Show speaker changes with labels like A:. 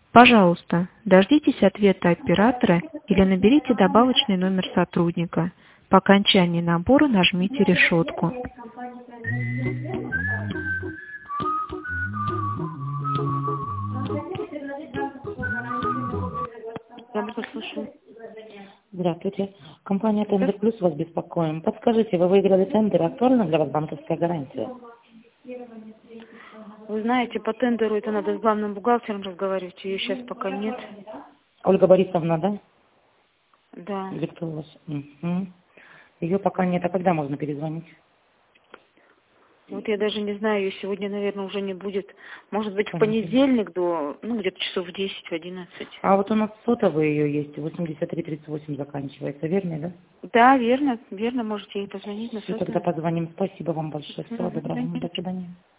A: Пожалуйста, дождитесь ответа оператора или наберите добавочный номер сотрудника. По окончании набора нажмите решетку.
B: Я вас слушаю.
C: Здравствуйте. Компания Тендер Плюс вас беспокоим. Подскажите, вы выиграли тендер, актуальна для вас банковская гарантия?
B: Вы знаете, по тендеру это надо с главным бухгалтером разговаривать, ее сейчас пока нет.
C: Ольга Борисовна, да?
B: Да.
C: Или кто у вас? Угу. Ее пока нет, а когда можно перезвонить?
B: Вот я даже не знаю, ее сегодня, наверное, уже не будет. Может быть, в
C: Понятно.
B: понедельник до, где-то часов в 10, в 11.
C: А вот у нас сотовый ее есть, 8338 заканчивается, верно, да?
B: Да, верно, можете ей позвонить на
C: Все,
B: сотовый.
C: тогда позвоним. Спасибо вам большое. Всего
B: До
C: доброго.
B: свидания.
C: До свидания.